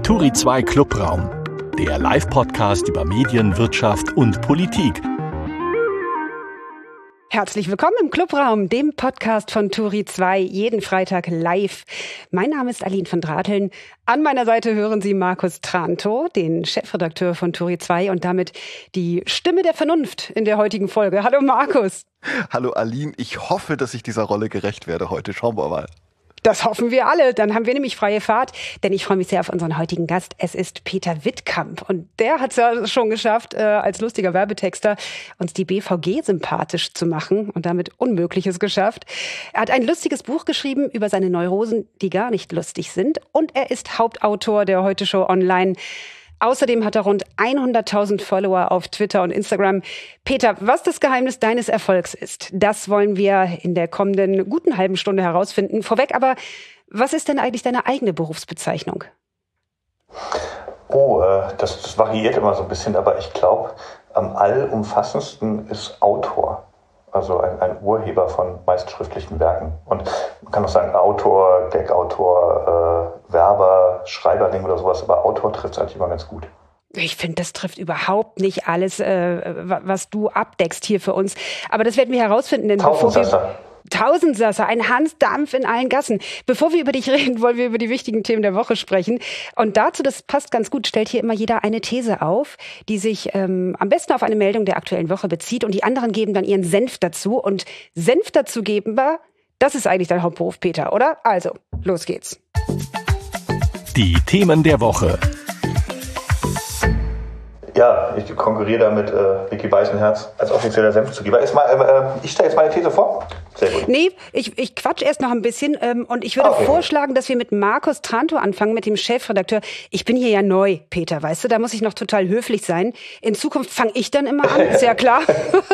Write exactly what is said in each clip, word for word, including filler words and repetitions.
Turi zwei Clubraum, der Live-Podcast über Medien, Wirtschaft und Politik. Herzlich willkommen im Clubraum, dem Podcast von Turi zwei, jeden Freitag live. Mein Name ist Aline von Drateln. An meiner Seite hören Sie Markus Trantow, den Chefredakteur von Turi zwei und damit die Stimme der Vernunft in der heutigen Folge. Hallo Markus. Hallo Aline, ich hoffe, dass ich dieser Rolle gerecht werde heute. Schauen wir mal. Das hoffen wir alle. Dann haben wir nämlich freie Fahrt, denn ich freue mich sehr auf unseren heutigen Gast. Es ist Peter Wittkamp und der hat es ja schon geschafft, äh, als lustiger Werbetexter uns die B V G sympathisch zu machen und damit Unmögliches geschafft. Er hat ein lustiges Buch geschrieben über seine Neurosen, die gar nicht lustig sind, und er ist Hauptautor der Heute-Show Online. Außerdem hat er rund hunderttausend Follower auf Twitter und Instagram. Peter, was das Geheimnis deines Erfolgs ist, das wollen wir in der kommenden guten halben Stunde herausfinden. Vorweg aber, was ist denn eigentlich deine eigene Berufsbezeichnung? Oh, äh, das, das variiert immer so ein bisschen, aber ich glaube, am allumfassendsten ist Autor. Also ein, ein Urheber von meist schriftlichen Werken. Und man kann auch sagen Autor, Gag-Autor, äh, Werber, Schreiberling oder sowas, aber Autor trifft es eigentlich immer ganz gut. Ich finde, das trifft überhaupt nicht alles, äh, was du abdeckst hier für uns. Aber das werden wir herausfinden. Denn bevor wir Tausendsasser, ein Hansdampf in allen Gassen. Bevor wir über dich reden, wollen wir über die wichtigen Themen der Woche sprechen. Und dazu, das passt ganz gut, stellt hier immer jeder eine These auf, die sich ähm, am besten auf eine Meldung der aktuellen Woche bezieht. Und die anderen geben dann ihren Senf dazu. Und Senf dazu geben wir, das ist eigentlich dein Hauptberuf, Peter, oder? Also, los geht's. Die Themen der Woche. Ja, ich konkurriere da mit äh, Micky Beisenherz als offizieller Senfzugeber. Ist mal, äh, ich stelle jetzt meine These vor. Sehr gut. Nee, ich, ich quatsch erst noch ein bisschen ähm, und ich würde okay. vorschlagen, dass wir mit Markus Trantow anfangen, mit dem Chefredakteur. Ich bin hier ja neu, Peter, weißt du, da muss ich noch total höflich sein. In Zukunft fange ich dann immer an, ist ja klar.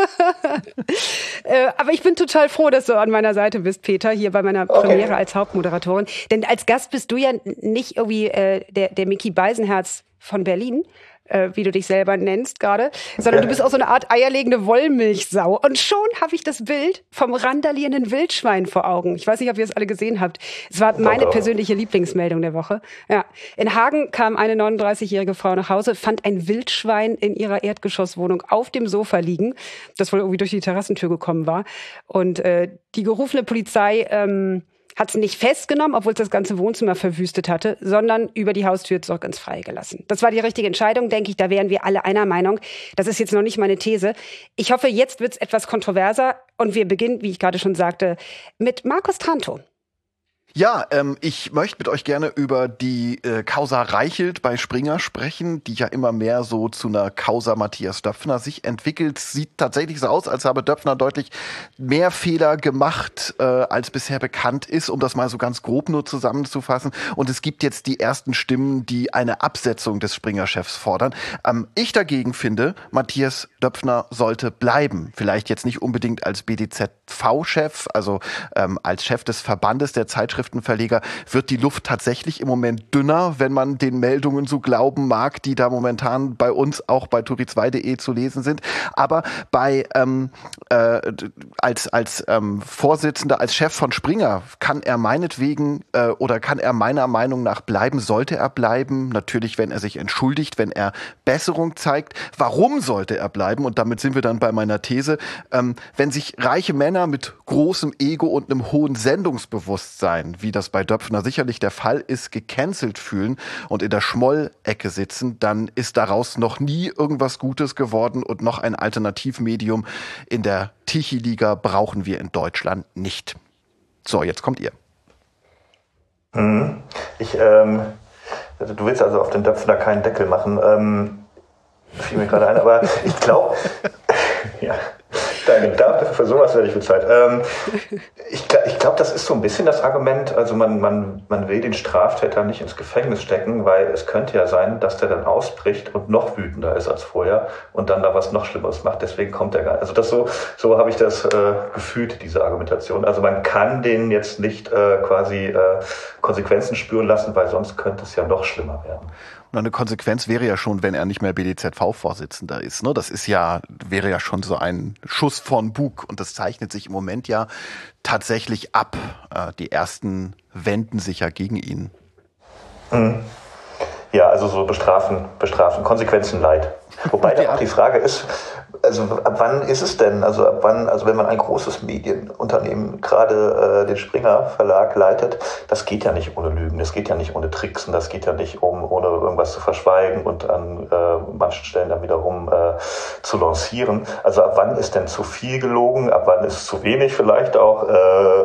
äh, aber ich bin total froh, dass du an meiner Seite bist, Peter, hier bei meiner okay. Premiere als Hauptmoderatorin. Denn als Gast bist du ja nicht irgendwie äh, der, der Micky Beisenherz von Berlin, äh, wie du dich selber nennst gerade, sondern du bist auch so eine Art eierlegende Wollmilchsau. Und schon habe ich das Bild vom randalierenden Wildschwein vor Augen. Ich weiß nicht, ob ihr es alle gesehen habt. Es war meine persönliche Lieblingsmeldung der Woche. Ja. In Hagen kam eine neununddreißigjährige Frau nach Hause, fand ein Wildschwein in ihrer Erdgeschosswohnung auf dem Sofa liegen, das wohl irgendwie durch die Terrassentür gekommen war. Und äh, die gerufene Polizei ähm, hat es nicht festgenommen, obwohl es das ganze Wohnzimmer verwüstet hatte, sondern über die Haustür zurück ins Freie gelassen. Das war die richtige Entscheidung, denke ich. Da wären wir alle einer Meinung. Das ist jetzt noch nicht meine These. Ich hoffe, jetzt wird es etwas kontroverser. Und wir beginnen, wie ich gerade schon sagte, mit Markus Trantow. Ja, ähm, ich möchte mit euch gerne über die äh, Causa Reichelt bei Springer sprechen, die ja immer mehr so zu einer Causa Matthias Döpfner sich entwickelt. Sieht tatsächlich so aus, als habe Döpfner deutlich mehr Fehler gemacht, äh, als bisher bekannt ist, um das mal so ganz grob nur zusammenzufassen. Und es gibt jetzt die ersten Stimmen, die eine Absetzung des Springer-Chefs fordern. Ähm, ich dagegen finde, Matthias Döpfner sollte bleiben. Vielleicht jetzt nicht unbedingt als B D Z V-Chef, also ähm, als Chef des Verbandes der Zeitschrift Verleger, wird die Luft tatsächlich im Moment dünner, wenn man den Meldungen so glauben mag, die da momentan bei uns auch bei turi zwei punkt de zu lesen sind. Aber bei ähm, äh, als als ähm, Vorsitzender, als Chef von Springer kann er meinetwegen äh, oder kann er meiner Meinung nach bleiben, sollte er bleiben. Natürlich, wenn er sich entschuldigt, wenn er Besserung zeigt. Warum sollte er bleiben? Und damit sind wir dann bei meiner These. Ähm, wenn sich reiche Männer mit großem Ego und einem hohen Sendungsbewusstsein, wie das bei Döpfner sicherlich der Fall ist, gecancelt fühlen und in der Schmollecke sitzen, dann ist daraus noch nie irgendwas Gutes geworden und noch ein Alternativmedium in der Tichy-Liga brauchen wir in Deutschland nicht. So, jetzt kommt ihr. Hm. Ich, ähm, also du willst also auf den Döpfner keinen Deckel machen. Ähm, fiel mir gerade ein, aber ich glaube, ja. Danke, dafür, für sowas werde ich bezahlt. Ähm, ich ich glaube, das ist so ein bisschen das Argument, also man, man, man will den Straftäter nicht ins Gefängnis stecken, weil es könnte ja sein, dass der dann ausbricht und noch wütender ist als vorher und dann da was noch Schlimmeres macht. Deswegen kommt er gar nicht. Also das so, so habe ich das äh, gefühlt, diese Argumentation. Also man kann den jetzt nicht äh, quasi äh, Konsequenzen spüren lassen, weil sonst könnte es ja noch schlimmer werden. Und eine Konsequenz wäre ja schon, wenn er nicht mehr B D Z V-Vorsitzender ist. Ne? Das ist ja, wäre ja schon so ein Schuss von Bug. Und das zeichnet sich im Moment ja tatsächlich ab. Äh, die ersten wenden sich ja gegen ihn. Mhm. Ja, also so bestrafen, bestrafen, Konsequenzen leid. Wobei da auch die Frage ist, also ab wann ist es denn, also ab wann, also wenn man ein großes Medienunternehmen, gerade äh, den Springer Verlag leitet, das geht ja nicht ohne Lügen, das geht ja nicht ohne Tricksen, das geht ja nicht um, ohne irgendwas zu verschweigen und an äh, manchen Stellen dann wiederum äh, zu lancieren. Also ab wann ist denn zu viel gelogen, ab wann ist zu wenig vielleicht auch, äh,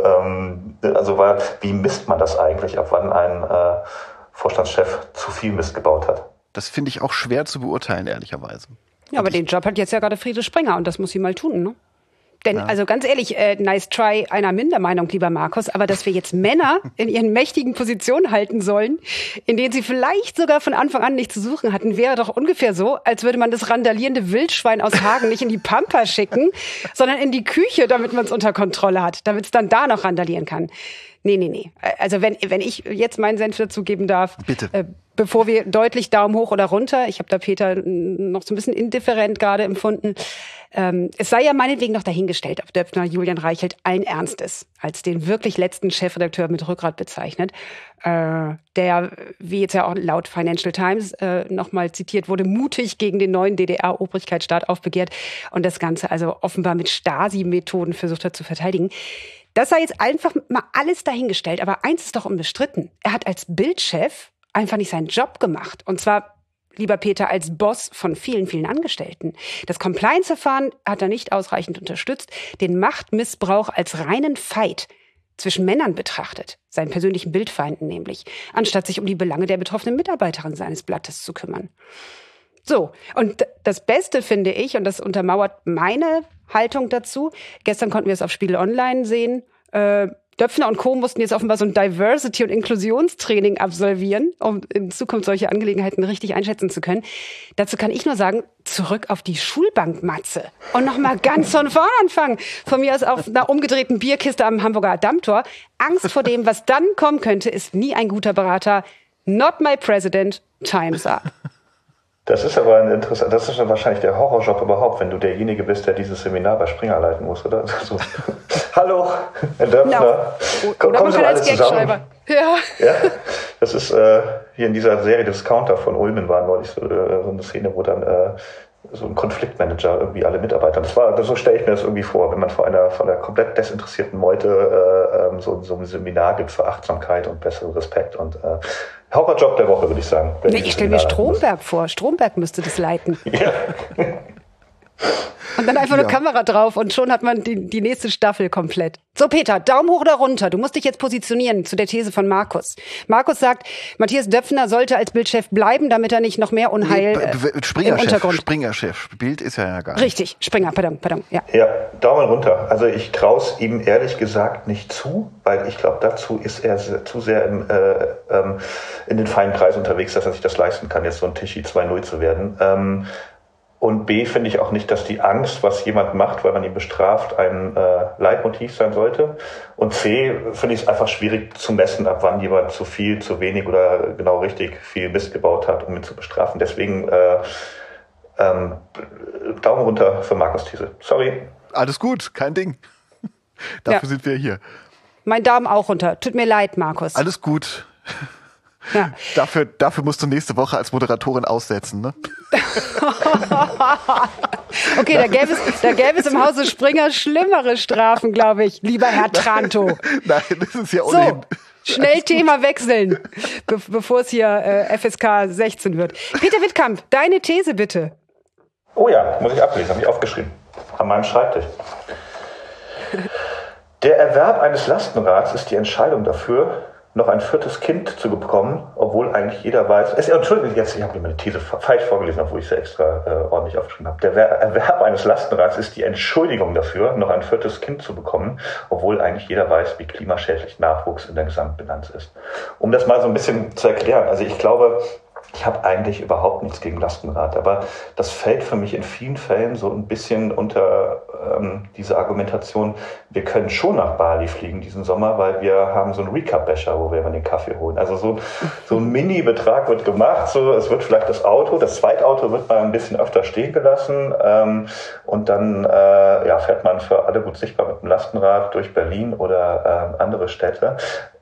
ähm, also war, wie misst man das eigentlich, ab wann ein äh, Vorstandschef zu viel Mist gebaut hat? Das finde ich auch schwer zu beurteilen, ehrlicherweise. Ja, aber den Job hat jetzt ja gerade Friede Springer und das muss sie mal tun, ne? Denn, ja. also ganz ehrlich, äh, nice try, einer Mindermeinung, lieber Markus, aber dass wir jetzt Männer in ihren mächtigen Positionen halten sollen, in denen sie vielleicht sogar von Anfang an nichts zu suchen hatten, wäre doch ungefähr so, als würde man das randalierende Wildschwein aus Hagen nicht in die Pampa schicken, sondern in die Küche, damit man es unter Kontrolle hat, damit es dann da noch randalieren kann. Nee, nee, nee. Also wenn, wenn ich jetzt meinen Senf dazu geben darf, bitte. Äh, bevor wir deutlich Daumen hoch oder runter, ich habe da Peter noch so ein bisschen indifferent gerade empfunden, ähm, es sei ja meinetwegen noch dahingestellt, ob Döpfner Julian Reichelt allen Ernstes als den wirklich letzten Chefredakteur mit Rückgrat bezeichnet, äh, der, wie jetzt ja auch laut Financial Times äh, nochmal zitiert wurde, mutig gegen den neuen D D R-Obrigkeitsstaat aufbegehrt und das Ganze also offenbar mit Stasi-Methoden versucht hat zu verteidigen. Das sei jetzt einfach mal alles dahingestellt. Aber eins ist doch unbestritten. Er hat als Bild-Chef einfach nicht seinen Job gemacht. Und zwar, lieber Peter, als Boss von vielen, vielen Angestellten. Das Compliance-Verfahren hat er nicht ausreichend unterstützt. Den Machtmissbrauch als reinen Fight zwischen Männern betrachtet. Seinen persönlichen Bildfeinden nämlich. Anstatt sich um die Belange der betroffenen Mitarbeiterin seines Blattes zu kümmern. So, und das Beste finde ich, und das untermauert meine Haltung dazu, gestern konnten wir es auf Spiegel Online sehen, äh, Döpfner und Co. mussten jetzt offenbar so ein Diversity- und Inklusionstraining absolvieren, um in Zukunft solche Angelegenheiten richtig einschätzen zu können. Dazu kann ich nur sagen, zurück auf die Schulbank, Matze. Und nochmal ganz von vorn anfangen. Von mir aus auf einer umgedrehten Bierkiste am Hamburger Dammtor. Angst vor dem, was dann kommen könnte, ist nie ein guter Berater. Not my president, time's up. Das ist aber ein interessant, das ist ja wahrscheinlich der Horrorjob überhaupt, wenn du derjenige bist, der dieses Seminar bei Springer leiten muss, oder? So. Hallo, Herr Döpfner. No. Komm, oder man kann als Gagschreiber. Ja. Ja. Das ist äh, hier in dieser Serie Discounter von Ulmen war neulich so, äh, so eine Szene, wo dann äh, so ein Konfliktmanager irgendwie alle Mitarbeiter. Das war, so stelle ich mir das irgendwie vor, wenn man vor einer von einer komplett desinteressierten Meute äh, so, so ein Seminar gibt für Achtsamkeit und besseren Respekt und äh, Horrorjob der Woche, würde ich sagen. Nee, ich stelle mir Stromberg vor. Stromberg müsste das leiten. Ja. Und dann einfach ja. eine Kamera drauf und schon hat man die, die nächste Staffel komplett. So, Peter, Daumen hoch oder runter. Du musst dich jetzt positionieren zu der These von Markus. Markus sagt, Matthias Döpfner sollte als Bildchef bleiben, damit er nicht noch mehr Unheil nee, äh, Springer im Untergrund... Springer-Chef. Bild ist er ja gar nicht. Richtig, Springer, pardon, pardon. Ja, ja, Daumen runter. Also ich traue es ihm ehrlich gesagt nicht zu, weil ich glaube, dazu ist er zu sehr im, äh, ähm, in den feinen Kreisen unterwegs, dass er sich das leisten kann, jetzt so ein Tichy zwei null zu werden. Ähm, Und B, finde ich auch nicht, dass die Angst, was jemand macht, weil man ihn bestraft, ein äh, Leitmotiv sein sollte. Und C, finde ich es einfach schwierig zu messen, ab wann jemand zu viel, zu wenig oder genau richtig viel Mist gebaut hat, um ihn zu bestrafen. Deswegen äh, ähm, Daumen runter für Markus Thiese. Sorry. Alles gut, kein Ding. Dafür ja. sind wir hier. Mein Daumen auch runter. Tut mir leid, Markus. Alles gut. Ja. Dafür, dafür musst du nächste Woche als Moderatorin aussetzen, ne? Okay, da gäbe es, da gäbe es im Hause Springer schlimmere Strafen, glaube ich, lieber Herr Tranto. Nein, das ist ja ohnehin... So, schnell Thema wechseln, be- bevor es hier äh, F S K sechzehn wird. Peter Wittkamp, deine These bitte. Oh ja, muss ich ablesen, habe ich aufgeschrieben. An meinem Schreibtisch. Der Erwerb eines Lastenrads ist die Entscheidung dafür, noch ein viertes Kind zu bekommen, obwohl eigentlich jeder weiß... Es, Entschuldigung, jetzt, ich habe mir meine These falsch vorgelesen, obwohl ich sie extra äh, ordentlich aufgeschrieben habe. Der Erwerb eines Lastenrads ist die Entschuldigung dafür, noch ein viertes Kind zu bekommen, obwohl eigentlich jeder weiß, wie klimaschädlich Nachwuchs in der Gesamtbilanz ist. Um das mal so ein bisschen zu erklären, also ich glaube... Ich habe eigentlich überhaupt nichts gegen Lastenrad, aber das fällt für mich in vielen Fällen so ein bisschen unter ähm, diese Argumentation, wir können schon nach Bali fliegen diesen Sommer, weil wir haben so einen Recap-Becher, wo wir immer den Kaffee holen. Also so, so ein Mini-Betrag wird gemacht, so es wird vielleicht das Auto, das Zweitauto wird mal ein bisschen öfter stehen gelassen ähm, und dann äh, ja, fährt man für alle gut sichtbar mit dem Lastenrad durch Berlin oder äh, andere Städte.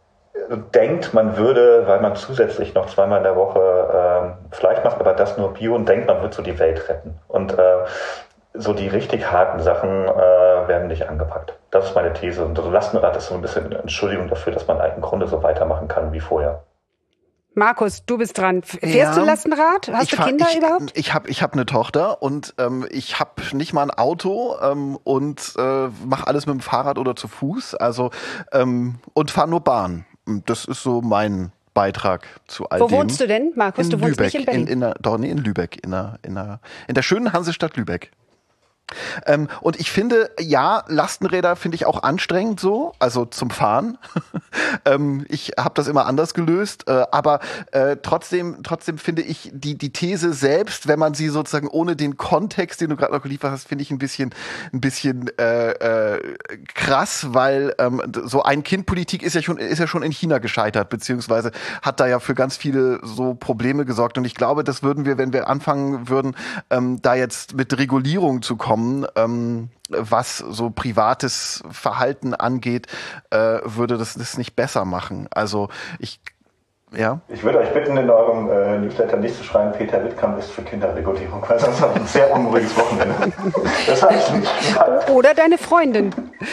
denkt, man würde, weil man zusätzlich noch zweimal in der Woche äh, Fleisch macht, aber das nur Bio, und denkt, man wird so die Welt retten. Und äh, so die richtig harten Sachen äh, werden nicht angepackt. Das ist meine These. Und so Lastenrad ist so ein bisschen eine Entschuldigung dafür, dass man im Grunde so weitermachen kann wie vorher. Markus, du bist dran. Fährst ja, du Lastenrad? Hast du fahr, Kinder ich, überhaupt? Ich habe ich hab eine Tochter und ähm, ich habe nicht mal ein Auto ähm, und äh, mache alles mit dem Fahrrad oder zu Fuß. Also ähm, und fahre nur Bahn. Das ist so mein Beitrag zu all Wo dem. Wo wohnst du denn, Markus? In du wohnst Lübeck, nicht in Berlin? In, in der, doch, nee, in Lübeck, in der, in der, in der schönen Hansestadt Lübeck. Ähm, und ich finde, ja, Lastenräder finde ich auch anstrengend so, also zum Fahren. ähm, ich habe das immer anders gelöst, äh, aber äh, trotzdem, trotzdem finde ich die die These selbst, wenn man sie sozusagen ohne den Kontext, den du gerade noch geliefert hast, finde ich ein bisschen, ein bisschen äh, äh, krass, weil ähm, so Ein-Kind-Politik ist ja schon ist ja schon in China gescheitert, beziehungsweise hat da ja für ganz viele so Probleme gesorgt. Und ich glaube, das würden wir, wenn wir anfangen würden, ähm, da jetzt mit Regulierung zu kommen, ähm, was so privates Verhalten angeht, äh, würde das das nicht besser machen. Also ich, ja. Ich würde euch bitten, in eurem äh, Newsletter nicht zu schreiben, Peter Wittkamp ist für Kinderregulierung, weil sonst haben wir ein sehr unruhiges Wochenende. Das heißt nicht. Oder deine Freundin.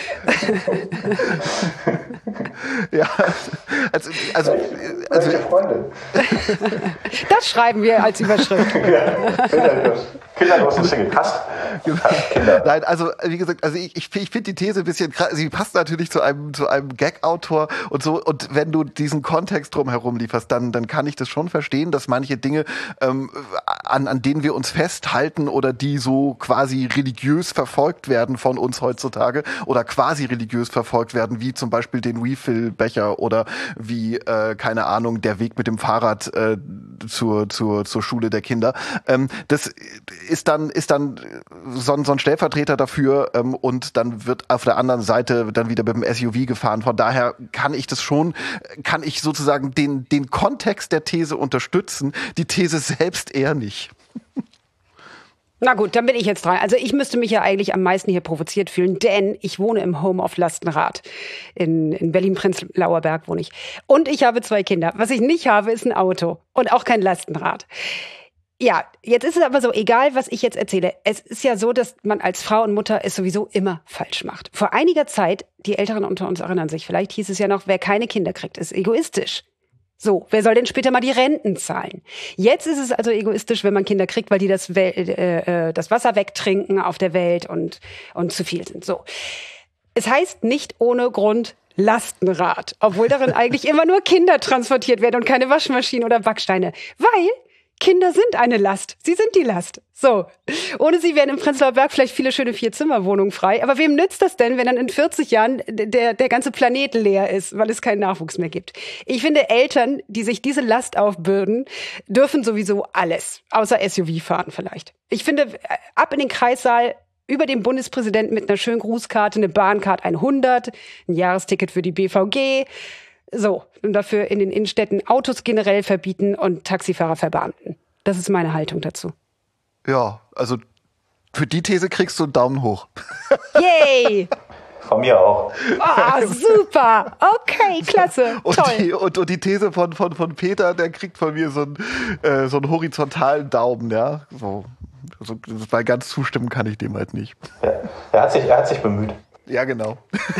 Ja, also, also, also Welche Freundin? Das schreiben wir als Überschrift. Ja, kinderlos. Kinderlos und Single. Passt. Kinder. Nein, also wie gesagt, also ich, ich, ich finde die These ein bisschen krass. Sie passt natürlich zu einem zu einem Gag-Autor und so. Und wenn du diesen Kontext drumherum lieferst, dann dann kann ich das schon verstehen, dass manche Dinge ähm, an an denen wir uns festhalten oder die so quasi religiös verfolgt werden von uns heutzutage oder quasi religiös verfolgt werden, wie zum Beispiel den Refill-Becher oder wie äh, keine Ahnung der Weg mit dem Fahrrad äh, zur zur zur Schule der Kinder. Ähm, das ist dann ist dann so ein, so ein Stellvertreter dafür ähm, und dann wird auf der anderen Seite dann wieder mit dem S U V gefahren. Von daher kann ich das schon, kann ich sozusagen den den Kontext der These unterstützen, die These selbst eher nicht. Na gut, dann bin ich jetzt dran. Also ich müsste mich ja eigentlich am meisten hier provoziert fühlen, denn ich wohne im Home of Lastenrad. In, in Berlin-Prenzlauer Berg wohne ich. Und ich habe zwei Kinder. Was ich nicht habe, ist ein Auto und auch kein Lastenrad. Ja, jetzt ist es aber so, egal was ich jetzt erzähle, es ist ja so, dass man als Frau und Mutter es sowieso immer falsch macht. Vor einiger Zeit, die Älteren unter uns erinnern sich, vielleicht hieß es ja noch, wer keine Kinder kriegt, ist egoistisch. So, wer soll denn später mal die Renten zahlen? Jetzt ist es also egoistisch, wenn man Kinder kriegt, weil die das, Wel- äh, das Wasser wegtrinken auf der Welt und, und zu viel sind. So, es heißt nicht ohne Grund Lastenrad, obwohl darin eigentlich immer nur Kinder transportiert werden und keine Waschmaschinen oder Backsteine, weil Kinder sind eine Last. Sie sind die Last. So. Ohne sie wären im Prenzlauer Berg vielleicht viele schöne Vier-Zimmer-Wohnungen frei. Aber wem nützt das denn, wenn dann in vierzig Jahren der, der ganze Planet leer ist, weil es keinen Nachwuchs mehr gibt? Ich finde, Eltern, die sich diese Last aufbürden, dürfen sowieso alles. Außer S U V fahren vielleicht. Ich finde, ab in den Kreissaal, über dem Bundespräsidenten mit einer schönen Grußkarte, eine Bahncard hundert, ein Jahresticket für die B V G. So, und dafür in den Innenstädten Autos generell verbieten und Taxifahrer verbeamten. Das ist meine Haltung dazu. Ja, also für die These kriegst du einen Daumen hoch. Yay! Von mir auch. Oh, super! Okay, klasse. Und Toll. die, und, und die These von, von, von Peter, der kriegt von mir so einen, äh, so einen horizontalen Daumen, ja. So, so, weil ganz zustimmen kann ich dem halt nicht. Ja, er hat sich, er hat sich bemüht. Ja, genau.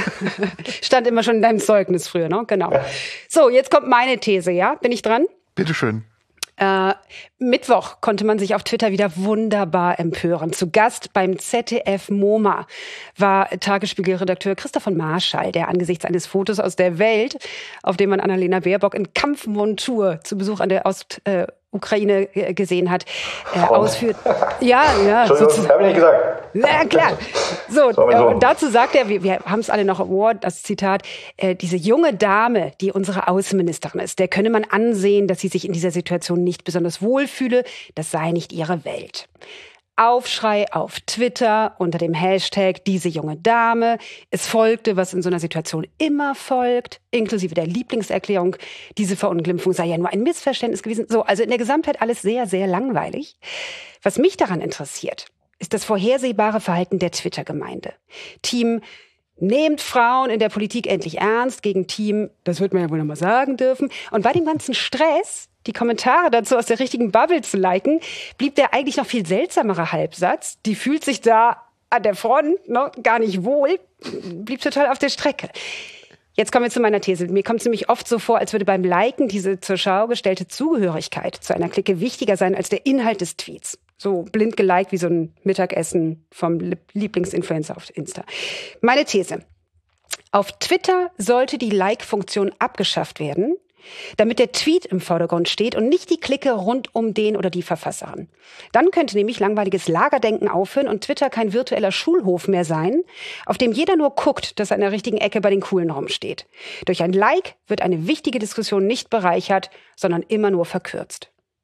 Stand immer schon in deinem Zeugnis früher, ne? Genau. So, jetzt kommt meine These, ja? Bin ich dran? Bitteschön. Äh, Mittwoch konnte man sich auf Twitter wieder wunderbar empören. Zu Gast beim Z D F MoMA war Tagesspiegel-Redakteur Christoph von Marschall, der angesichts eines Fotos aus der Welt, auf dem man Annalena Baerbock in Kampfmontur zu Besuch an der Ostukraine äh, gesehen hat, äh, ausführt. Ja, ja. Entschuldigung, habe ich nicht gesagt. Na klar. So, So, so. äh, dazu sagt er, wir, wir haben es alle noch im Ohr, das Zitat, äh, diese junge Dame, die unsere Außenministerin ist, der könne man ansehen, dass sie sich in dieser Situation nicht besonders wohlfühle, das sei nicht ihre Welt. Aufschrei auf Twitter unter dem Hashtag diese junge Dame. Es folgte, was in so einer Situation immer folgt, inklusive der Lieblingserklärung, diese Verunglimpfung sei ja nur ein Missverständnis gewesen. So, also in der Gesamtheit alles sehr, sehr langweilig. Was mich daran interessiert, ist das vorhersehbare Verhalten der Twitter-Gemeinde. Team Nehmt Frauen in der Politik endlich ernst gegen Team, das wird man ja wohl noch mal sagen dürfen. Und bei dem ganzen Stress, die Kommentare dazu aus der richtigen Bubble zu liken, blieb der eigentlich noch viel seltsamere Halbsatz. Die fühlt sich da an der Front noch gar nicht wohl, blieb total auf der Strecke. Jetzt kommen wir zu meiner These. Mir kommt es nämlich oft so vor, als würde beim Liken diese zur Schau gestellte Zugehörigkeit zu einer Clique wichtiger sein als der Inhalt des Tweets. So blind geliked wie so ein Mittagessen vom Lieblingsinfluencer auf Insta. Meine These. Auf Twitter sollte die Like-Funktion abgeschafft werden, damit der Tweet im Vordergrund steht und nicht die Clique rund um den oder die Verfasserin. Dann könnte nämlich langweiliges Lagerdenken aufhören und Twitter kein virtueller Schulhof mehr sein, auf dem jeder nur guckt, dass er an der richtigen Ecke bei den Coolen rumsteht. Durch ein Like wird eine wichtige Diskussion nicht bereichert, sondern immer nur verkürzt.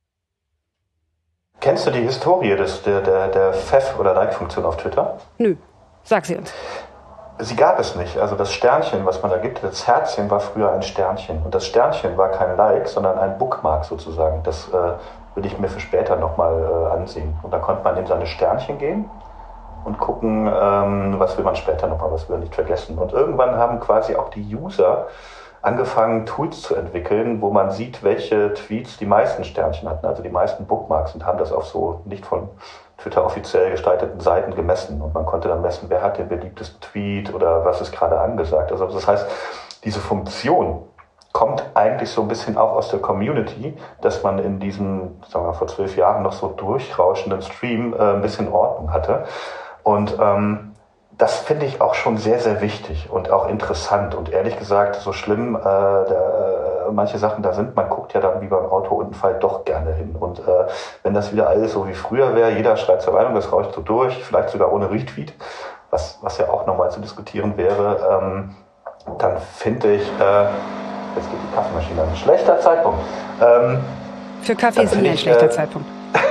Kennst du die Historie des, der, der, der F E F oder Like-Funktion auf Twitter? Nö, sag sie uns. Sie gab es nicht. Also das Sternchen, was man da gibt, das Herzchen war früher ein Sternchen. Und das Sternchen war kein Like, sondern ein Bookmark sozusagen. Das äh, will ich mir für später nochmal äh, ansehen. Und dann konnte man in seine Sternchen gehen und gucken, ähm, was will man später nochmal, was will man nicht vergessen. Und irgendwann haben quasi auch die User angefangen, Tools zu entwickeln, wo man sieht, welche Tweets die meisten Sternchen hatten, also die meisten Bookmarks, und haben das auf so nicht von Twitter offiziell gestalteten Seiten gemessen. Und man konnte dann messen, wer hat den beliebtesten Tweet oder was ist gerade angesagt. Also das heißt, diese Funktion kommt eigentlich so ein bisschen auch aus der Community, dass man in diesem, sagen wir mal, vor zwölf Jahren noch so durchrauschenden Stream äh, ein bisschen Ordnung hatte. Und ähm, das finde ich auch schon sehr, sehr wichtig und auch interessant. Und ehrlich gesagt, so schlimm äh, der, äh, manche Sachen da sind, man guckt ja dann wie beim Autounfall doch gerne hin. Und äh, wenn das wieder alles so wie früher wäre, jeder schreit zur Meinung, das rauscht so durch, vielleicht sogar ohne Retweet, was, was ja auch nochmal zu diskutieren wäre, ähm, dann finde ich, äh, jetzt geht die Kaffeemaschine an, schlechter Zeitpunkt. Ähm, Für Kaffee ist nie ein schlechter äh, Zeitpunkt.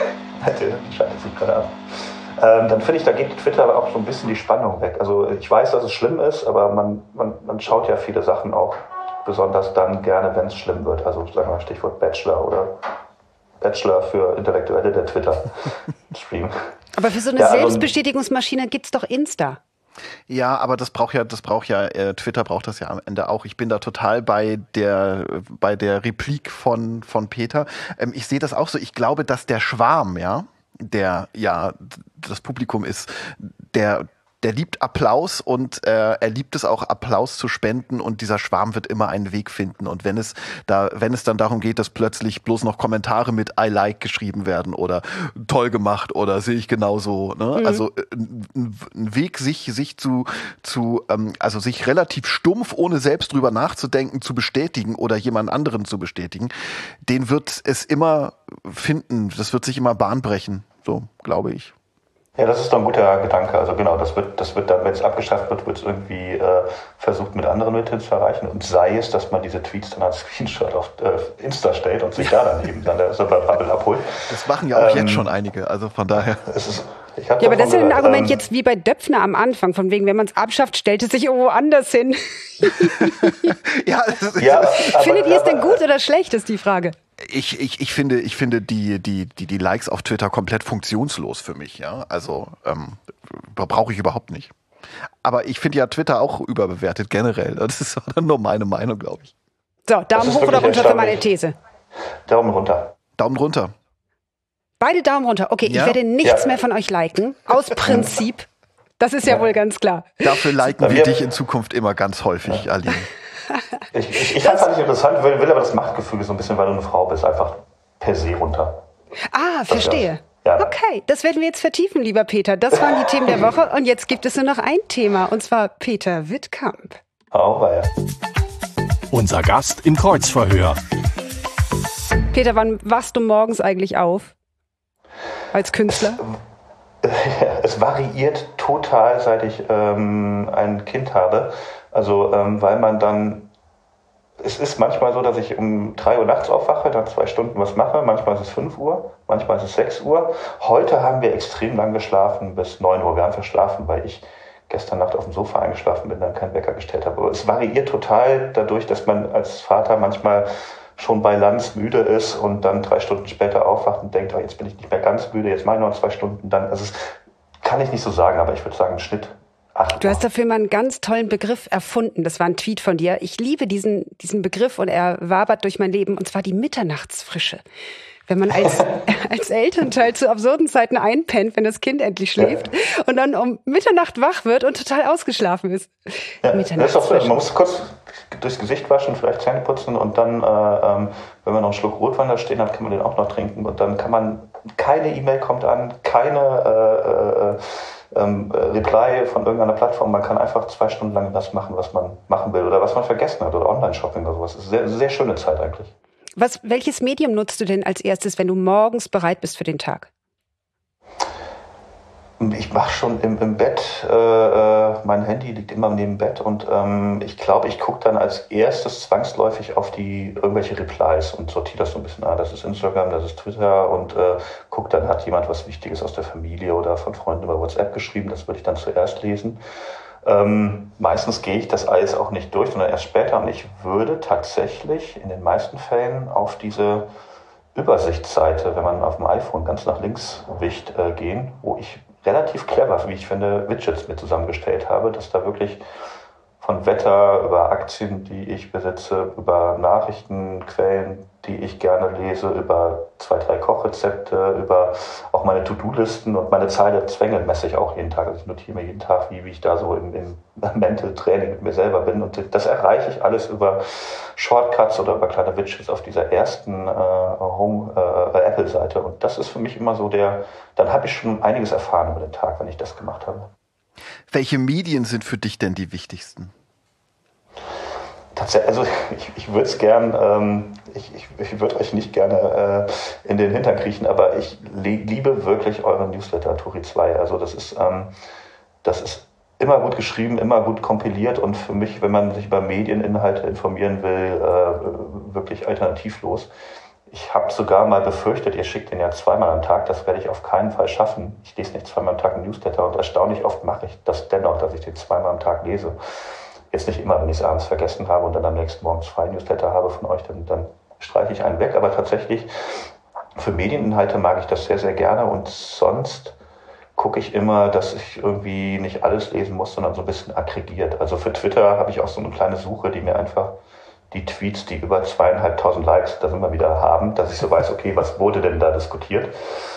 Die schaltet sich gerade ab. Ähm, dann finde ich, da geht Twitter aber auch so ein bisschen die Spannung weg. Also ich weiß, dass es schlimm ist, aber man, man, man schaut ja viele Sachen auch besonders dann gerne, wenn es schlimm wird. Also sagen wir Stichwort Bachelor oder Bachelor für Intellektuelle, der Twitter-Stream. Aber für so eine ja, also, Selbstbestätigungsmaschine gibt's doch Insta. Ja, aber das braucht ja, das braucht ja, äh, Twitter braucht das ja am Ende auch. Ich bin da total bei der, bei der Replik von, von Peter. Ähm, ich sehe das auch so. Ich glaube, dass der Schwarm, ja, der ja das Publikum ist, der der liebt Applaus und äh, er liebt es auch, Applaus zu spenden, und dieser Schwarm wird immer einen Weg finden. Und wenn es da, wenn es dann darum geht, dass plötzlich bloß noch Kommentare mit I like geschrieben werden oder toll gemacht oder sehe ich genauso, ne? Mhm. Also ein, ein Weg, sich sich zu zu ähm, also sich relativ stumpf, ohne selbst drüber nachzudenken, zu bestätigen oder jemand anderen zu bestätigen, den wird es immer finden. Das wird sich immer Bahn brechen, so glaube ich. Ja, das ist doch ein guter Gedanke. Also genau, das wird, das wird dann, wenn es abgeschafft wird, wird es irgendwie äh, versucht, mit anderen Mitteln zu erreichen. Und sei es, dass man diese Tweets dann als Screenshot auf äh, Insta stellt und sich ja. da dann eben dann der Server-Bubble abholt. Das machen ja auch ähm, jetzt schon einige, also von daher. Es ist, ich ja, aber das ist ja ein Argument ähm, jetzt wie bei Döpfner am Anfang, von wegen, wenn man es abschafft, stellt es sich irgendwo anders hin. ja, das ist, ja, findet ihr es denn gut oder schlecht, ist die Frage. Ich, ich, ich finde, ich finde die, die, die, die Likes auf Twitter komplett funktionslos für mich, ja. Also ähm, brauche ich überhaupt nicht. Aber ich finde ja Twitter auch überbewertet generell. Das ist dann nur meine Meinung, glaube ich. So, Daumen hoch oder runter für meine These? Daumen runter. Daumen runter. Beide Daumen runter. Okay, ja? Ich werde nichts ja. mehr von euch liken. Aus Prinzip. Das ist ja, ja wohl ganz klar. Dafür liken wir dich in Zukunft immer ganz häufig, ja. Aline. Ich, ich, ich fand es nicht interessant, will, will aber das Machtgefühl so ein bisschen, weil du eine Frau bist, einfach per se runter. Ah, verstehe. Ja. Okay, das werden wir jetzt vertiefen, lieber Peter. Das waren die Themen der Woche und jetzt gibt es nur noch ein Thema, und zwar Peter Wittkamp. Oh, ja. Unser Gast im Kreuzverhör. Peter, wann wachst du morgens eigentlich auf? Als Künstler? Es, es variiert total, seit ich ähm, ein Kind habe. Also, ähm, weil man dann, es ist manchmal so, dass ich um drei Uhr nachts aufwache, dann zwei Stunden was mache. Manchmal ist es fünf Uhr, manchmal ist es sechs Uhr. Heute haben wir extrem lang geschlafen, bis neun Uhr. Wir haben verschlafen, weil ich gestern Nacht auf dem Sofa eingeschlafen bin, dann keinen Wecker gestellt habe. Aber es variiert total dadurch, dass man als Vater manchmal schon bei Lanz müde ist und dann drei Stunden später aufwacht und denkt, oh, jetzt bin ich nicht mehr ganz müde, jetzt mache ich noch zwei Stunden. Dann, also das kann ich nicht so sagen, aber ich würde sagen, im Schnitt Ach, du hast dafür mal einen ganz tollen Begriff erfunden. Das war ein Tweet von dir. Ich liebe diesen, diesen Begriff und er wabert durch mein Leben. Und zwar die Mitternachtsfrische. Wenn man als, als Elternteil zu absurden Zeiten einpennt, wenn das Kind endlich schläft ja. und dann um Mitternacht wach wird und total ausgeschlafen ist. Ja, das ist auch so. Man muss kurz durchs Gesicht waschen, vielleicht Zähne putzen und dann, äh, ähm, wenn man noch einen Schluck Rotwein da stehen hat, kann man den auch noch trinken. Und dann kann man, keine E-Mail kommt an, keine äh, äh, ähm, Reply von irgendeiner Plattform. Man kann einfach zwei Stunden lang das machen, was man machen will oder was man vergessen hat oder Online-Shopping oder sowas. Das ist eine sehr, sehr schöne Zeit eigentlich. Was, welches Medium nutzt du denn als erstes, wenn du morgens bereit bist für den Tag? Ich mache schon im, im Bett, äh, mein Handy liegt immer neben dem Bett und ähm, ich glaube, ich gucke dann als erstes zwangsläufig auf die irgendwelche Replies und sortiere das so ein bisschen an. Das ist Instagram, das ist Twitter und äh, gucke dann, hat jemand was Wichtiges aus der Familie oder von Freunden über WhatsApp geschrieben, das würde ich dann zuerst lesen. Ähm, meistens gehe ich das alles auch nicht durch, sondern erst später. Und ich würde tatsächlich in den meisten Fällen auf diese Übersichtsseite, wenn man auf dem iPhone ganz nach links wischt, äh, gehen, wo ich relativ clever, wie ich finde, Widgets mit zusammengestellt habe, dass da wirklich von Wetter über Aktien, die ich besitze, über Nachrichtenquellen, die ich gerne lese, über zwei, drei Kochrezepte, über auch meine To-Do-Listen und meine Zahl der Zwänge messe ich auch jeden Tag. Also ich notiere mir jeden Tag, wie, wie ich da so im, im Mental-Training mit mir selber bin. Und das erreiche ich alles über Shortcuts oder über kleine Widgets auf dieser ersten äh, Home äh, Apple-Seite. Und das ist für mich immer so der, dann habe ich schon einiges erfahren über den Tag, wenn ich das gemacht habe. Welche Medien sind für dich denn die wichtigsten? Tatsächlich, also ich, ich würde es gern, ähm, ich, ich, ich würde euch nicht gerne äh, in den Hintern kriechen, aber ich liebe wirklich euren Newsletter, Turi zwei. Also das ist, ähm, das ist immer gut geschrieben, immer gut kompiliert und für mich, wenn man sich über Medieninhalte informieren will, äh, wirklich alternativlos. Ich habe sogar mal befürchtet, ihr schickt den ja zweimal am Tag, das werde ich auf keinen Fall schaffen. Ich lese nicht zweimal am Tag einen Newsletter und erstaunlich oft mache ich das dennoch, dass ich den zweimal am Tag lese. Jetzt nicht immer, wenn ich es abends vergessen habe und dann am nächsten Morgen zwei Newsletter habe von euch, dann, dann streiche ich einen weg. Aber tatsächlich, für Medieninhalte mag ich das sehr, sehr gerne und sonst gucke ich immer, dass ich irgendwie nicht alles lesen muss, sondern so ein bisschen aggregiert. Also für Twitter habe ich auch so eine kleine Suche, die mir einfach die Tweets, die über zweieinhalbtausend Likes, da sind wir wieder haben, dass ich so weiß, okay, was wurde denn da diskutiert?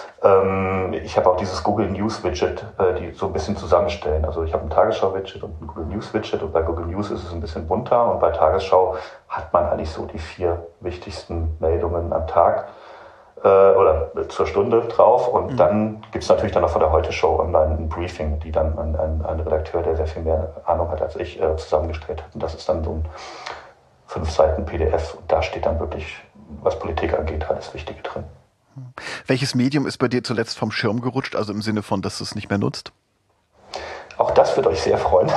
Ähm, ich habe auch dieses Google News Widget, äh, die so ein bisschen zusammenstellen. Also ich habe ein Tagesschau-Widget und ein Google News Widget und bei Google News ist es ein bisschen bunter und bei Tagesschau hat man eigentlich so die vier wichtigsten Meldungen am Tag äh, oder zur Stunde drauf und mhm. dann gibt es natürlich dann noch von der Heute-Show online ein Briefing, die dann ein, ein, ein Redakteur, der sehr viel mehr Ahnung hat als ich, äh, zusammengestellt hat und das ist dann so ein fünf Seiten P D F und da steht dann wirklich, was Politik angeht, alles Wichtige drin. Welches Medium ist bei dir zuletzt vom Schirm gerutscht, also im Sinne von, dass du es nicht mehr nutzt? Auch das wird euch sehr freuen.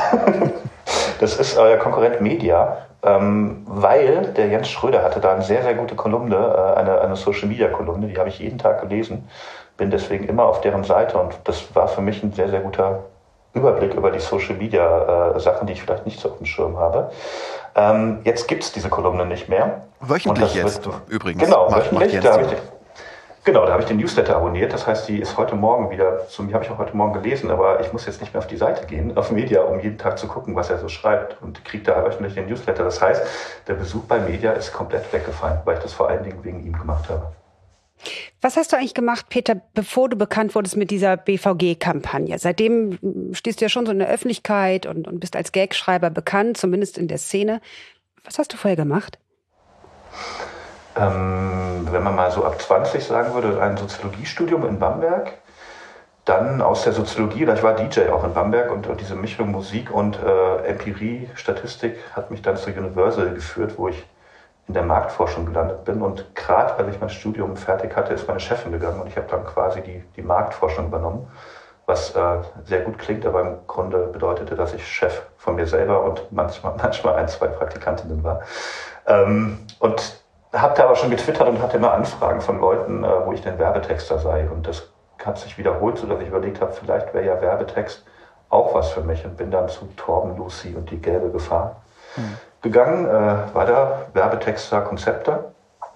Das ist euer Konkurrent Media, ähm, weil der Jens Schröder hatte da eine sehr, sehr gute Kolumne, äh, eine, eine Social-Media-Kolumne, die habe ich jeden Tag gelesen, bin deswegen immer auf deren Seite und das war für mich ein sehr, sehr guter Überblick über die Social-Media-Sachen, äh, die ich vielleicht nicht so auf dem Schirm habe. Ähm, jetzt gibt es diese Kolumne nicht mehr. Wöchentlich jetzt wird, übrigens. Genau, macht, wöchentlich. macht Da habe ich, genau, da habe ich den Newsletter abonniert. Das heißt, die ist heute Morgen wieder, zu mir habe ich auch heute Morgen gelesen, aber ich muss jetzt nicht mehr auf die Seite gehen, auf Media, um jeden Tag zu gucken, was er so schreibt und kriege da wöchentlich den Newsletter. Das heißt, der Besuch bei Media ist komplett weggefallen, weil ich das vor allen Dingen wegen ihm gemacht habe. Was hast du eigentlich gemacht, Peter, bevor du bekannt wurdest mit dieser B V G-Kampagne? Seitdem stehst du ja schon so in der Öffentlichkeit und, und bist als Gagschreiber bekannt, zumindest in der Szene. Was hast du vorher gemacht? Ähm, wenn man mal so ab zwanzig sagen würde, ein Soziologiestudium in Bamberg. Dann aus der Soziologie, ich war D J auch in Bamberg und, und diese Mischung Musik und äh, Empirie, Statistik hat mich dann zur Universal geführt, wo ich in der Marktforschung gelandet bin und gerade als ich mein Studium fertig hatte, ist meine Chefin gegangen und ich habe dann quasi die, die Marktforschung übernommen, was äh, sehr gut klingt, aber im Grunde bedeutete, dass ich Chef von mir selber und manchmal, manchmal ein, zwei Praktikantinnen war. Ähm, und habe da aber schon getwittert und hatte immer Anfragen von Leuten, äh, wo ich denn Werbetexter sei und das hat sich wiederholt, sodass ich überlegt habe, vielleicht wäre ja Werbetext auch was für mich und bin dann zu Torben, Lucy und die gelbe Gefahr. Hm. gegangen, äh, war da Werbetexter, Konzepte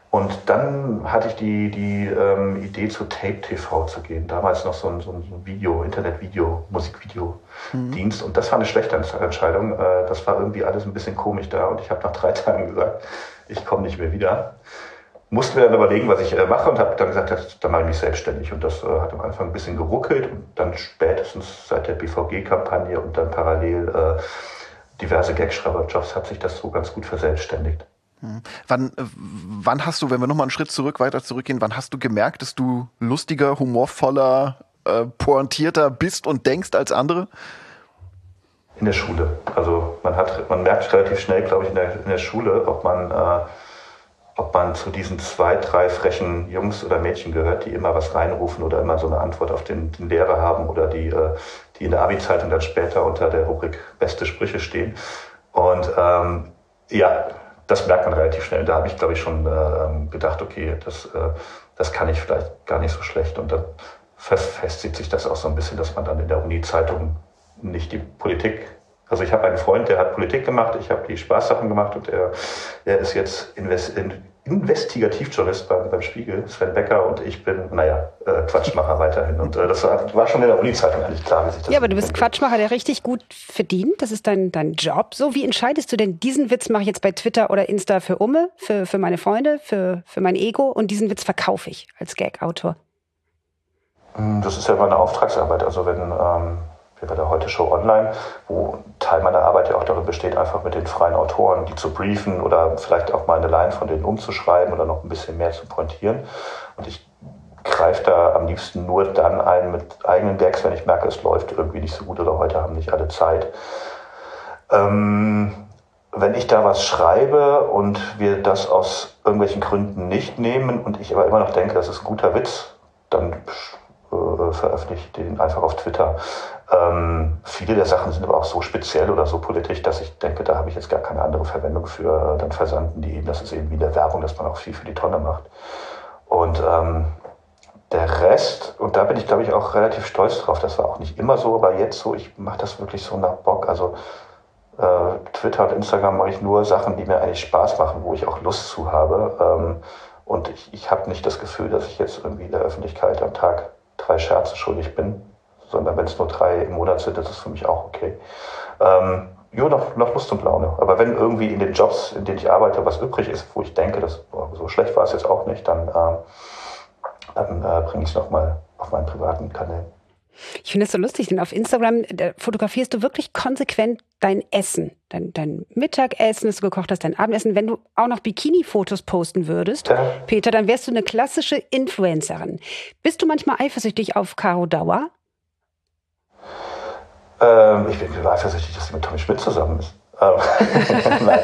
Und dann hatte ich die, die ähm, Idee, zu Tape T V zu gehen. Damals noch so ein, so ein Video, Internet-Video, Musikvideo-Dienst. Mhm. Und das war eine schlechte Entscheidung. Äh, das war irgendwie alles ein bisschen komisch da. Und ich habe nach drei Tagen gesagt, ich komme nicht mehr wieder. Musste mir dann überlegen, was ich äh, mache, und habe dann gesagt, dann mache ich mich selbstständig. Und das äh, hat am Anfang ein bisschen geruckelt. Und dann spätestens seit der B V G-Kampagne und dann parallel äh, diverse Gagschreiberjobs hat sich das so ganz gut verselbstständigt. Hm. Wann, wann hast du, wenn wir nochmal einen Schritt zurück, weiter zurückgehen, wann hast du gemerkt, dass du lustiger, humorvoller, äh, pointierter bist und denkst als andere? In der Schule. Also man hat, man merkt relativ schnell, glaube ich, in der, in der Schule, ob man, äh, ob man zu diesen zwei, drei frechen Jungs oder Mädchen gehört, die immer was reinrufen oder immer so eine Antwort auf den, den Lehrer haben oder die, äh, die in der Abi-Zeitung dann später unter der Rubrik Beste Sprüche stehen. Und ähm, ja, das merkt man relativ schnell. Da habe ich, glaube ich, schon äh, gedacht, okay, das, äh, das kann ich vielleicht gar nicht so schlecht. Und dann verfestigt sich das auch so ein bisschen, dass man dann in der Uni-Zeitung nicht die Politik... Also ich habe einen Freund, der hat Politik gemacht, ich habe die Spaßsachen gemacht, und er, er ist jetzt Invest, in, Investigativjournalist beim, beim Spiegel, Sven Becker, und ich bin, naja, äh, Quatschmacher weiterhin. Und äh, das war, war schon in der Uni-Zeitung eigentlich klar, wie sich das... Ja, aber du bist Quatschmacher, der richtig gut verdient. Das ist dein, dein Job. So, wie entscheidest du denn, diesen Witz mache ich jetzt bei Twitter oder Insta für Umme, für, für meine Freunde, für, für mein Ego, und diesen Witz verkaufe ich als Gag-Autor? Das ist ja meine Auftragsarbeit. Also wenn... Ähm wie bei der Heute-Show Online, wo Teil meiner Arbeit ja auch darin besteht, einfach mit den freien Autoren, die zu briefen oder vielleicht auch mal eine Line von denen umzuschreiben oder noch ein bisschen mehr zu pointieren. Und ich greife da am liebsten nur dann ein mit eigenen Gags, wenn ich merke, es läuft irgendwie nicht so gut oder heute haben nicht alle Zeit. Ähm, wenn ich da was schreibe und wir das aus irgendwelchen Gründen nicht nehmen und ich aber immer noch denke, das ist ein guter Witz, dann äh, veröffentliche ich den einfach auf Twitter. Ähm, viele der Sachen sind aber auch so speziell oder so politisch, dass ich denke, da habe ich jetzt gar keine andere Verwendung für. Dann versanden die eben, das ist eben wie in der Werbung, dass man auch viel für die Tonne macht. Und ähm, der Rest, und da bin ich, glaube ich, auch relativ stolz drauf, das war auch nicht immer so, aber jetzt so, ich mache das wirklich so nach Bock. Also äh, Twitter und Instagram mache ich nur Sachen, die mir eigentlich Spaß machen, wo ich auch Lust zu habe. Ähm, und ich, ich habe nicht das Gefühl, dass ich jetzt irgendwie in der Öffentlichkeit am Tag drei Scherze schuldig bin, sondern wenn es nur drei im Monat sind, ist es für mich auch okay. Ähm, jo, noch, noch Lust und Laune. Aber wenn irgendwie in den Jobs, in denen ich arbeite, was übrig ist, wo ich denke, dass, boah, so schlecht war es jetzt auch nicht, dann, äh, dann äh, bringe ich es nochmal auf meinen privaten Kanälen. Ich finde es so lustig, denn auf Instagram da fotografierst du wirklich konsequent dein Essen, dein, dein Mittagessen, das du gekocht hast, dein Abendessen. Wenn du auch noch Bikini-Fotos posten würdest, ja. Peter, dann wärst du eine klassische Influencerin. Bist du manchmal eifersüchtig auf Caro Dauer? Ähm, ich bin eifersüchtig, dass sie mit Tommy Schmidt zusammen ist. Ähm, Nein.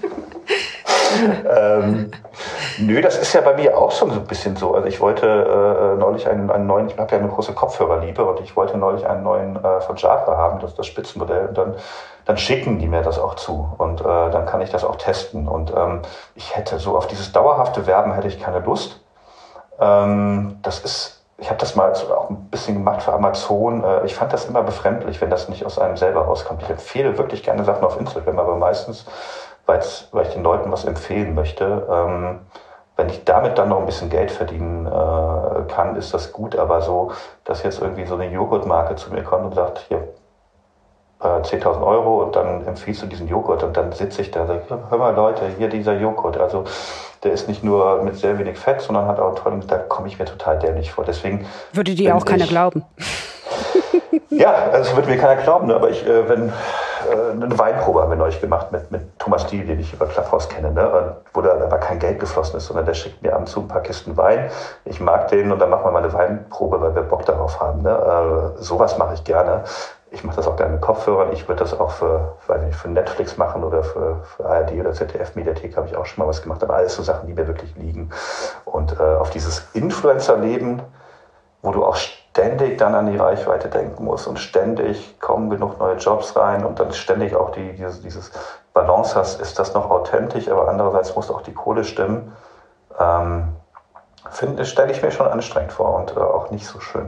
ähm, nö, das ist ja bei mir auch schon so ein bisschen so. Also ich wollte äh, neulich einen, einen neuen, ich habe ja eine große Kopfhörerliebe, und ich wollte neulich einen neuen äh, von Jabra haben, das ist das Spitzenmodell. Und dann, dann schicken die mir das auch zu, und äh, dann kann ich das auch testen. Und ähm, ich hätte so auf dieses dauerhafte Werben hätte ich keine Lust. Ähm, das ist Ich habe das mal auch ein bisschen gemacht für Amazon. Ich fand das immer befremdlich, wenn das nicht aus einem selber rauskommt. Ich empfehle wirklich gerne Sachen auf Instagram, aber meistens, weil ich den Leuten was empfehlen möchte. Wenn ich damit dann noch ein bisschen Geld verdienen kann, ist das gut. Aber so, dass jetzt irgendwie so eine Joghurtmarke zu mir kommt und sagt, hier, zehntausend Euro, und dann empfiehlst du diesen Joghurt, und dann sitze ich da und sage, hör mal Leute, hier dieser Joghurt, also der ist nicht nur mit sehr wenig Fett, sondern hat auch einen tollen, da komme ich mir total dämlich vor. Deswegen würde dir auch keiner glauben. Ja, also würde mir keiner glauben, aber ich, äh, wenn äh, eine Weinprobe haben wir neulich gemacht mit, mit Thomas Diel, den ich über Clubhouse kenne, ne? Wo da aber kein Geld geflossen ist, sondern der schickt mir ab und zu ein paar Kisten Wein. Ich mag den, und dann machen wir mal eine Weinprobe, weil wir Bock darauf haben. Ne? Äh, sowas mache ich gerne. Ich mache das auch gerne mit Kopfhörern. Ich würde das auch für, weiß nicht, für Netflix machen oder für, für A R D oder Z D F-Mediathek habe ich auch schon mal was gemacht. Aber alles so Sachen, die mir wirklich liegen. Und äh, auf dieses Influencer-Leben, wo du auch ständig dann an die Reichweite denken musst und ständig kommen genug neue Jobs rein und dann ständig auch die, dieses, dieses Balance hast, ist das noch authentisch, aber andererseits muss auch die Kohle stimmen. Ähm, finde, stelle ich mir schon anstrengend vor und äh, auch nicht so schön.